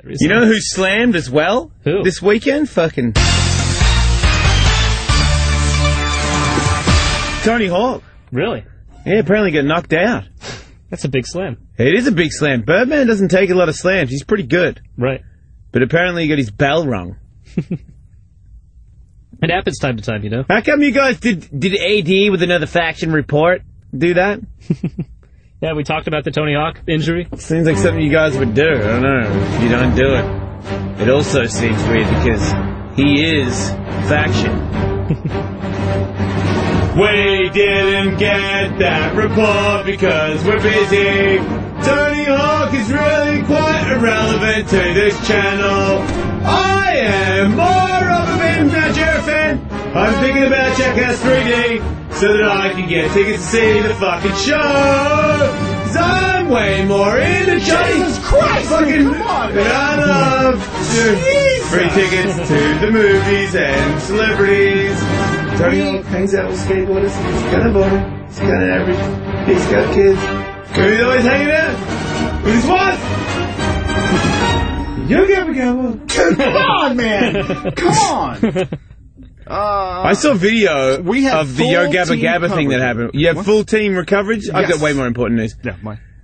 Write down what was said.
recently. You know who slammed as well? Who? This weekend? Fucking... Tony Hawk. Really? Yeah, apparently got knocked out. That's a big slam. It is a big slam. Birdman doesn't take a lot of slams. He's pretty good. Right. But apparently he got his bell rung. It happens time to time, you know? How come you guys did AD with another faction report do that? Yeah, we talked about the Tony Hawk injury. Seems like something you guys would do. I don't know. You don't do it. It also seems weird because he is faction. We didn't get that report because we're busy. Tony Hawk is really quite irrelevant to this channel. I am more of a Ben Badger fan. I'm thinking about Jackass 3D so that I can get tickets to see the fucking show. Cause I'm way more into Jesus Christ! fucking Come on, than I love free tickets to the movies and celebrities. Tony Hawk hangs out with skateboarders. He's kind of boring. He's kind of average. He's got kids. He's always hanging out with his wife. Yo Gabba Gabba. Come on, man! Come on! I saw video we have of the Yo full Gabba team Gabba thing that coverage. happened. You have What? full team coverage? I've Yes. got way more important news. Yeah,